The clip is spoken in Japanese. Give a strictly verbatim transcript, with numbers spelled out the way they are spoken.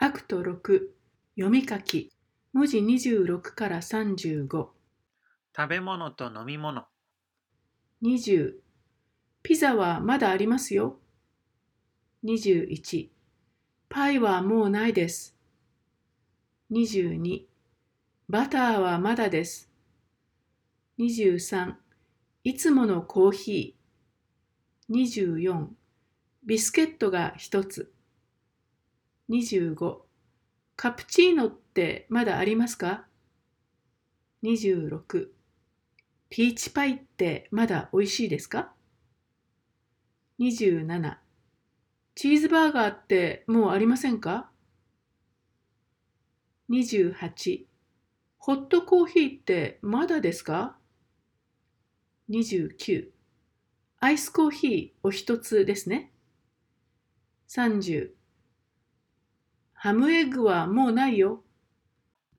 アクトろく読み書き文字にじゅうろくからさんじゅうご。 食べ物と飲み物。 にじゅうピザはまだありますよ。にじゅういちパイはもうないです。にじゅうにバターはまだです。にじゅうさんいつものコーヒー。にじゅうよんビスケットがひとつ。にじゅうごカプチーノってまだありますか？にじゅうろくピーチパイってまだおいしいですか？にじゅうななチーズバーガーってもうありませんか？にじゅうはちホットコーヒーってまだですか？にじゅうきゅうアイスコーヒーお一つですね。さんじゅうハムエッグはもうないよ。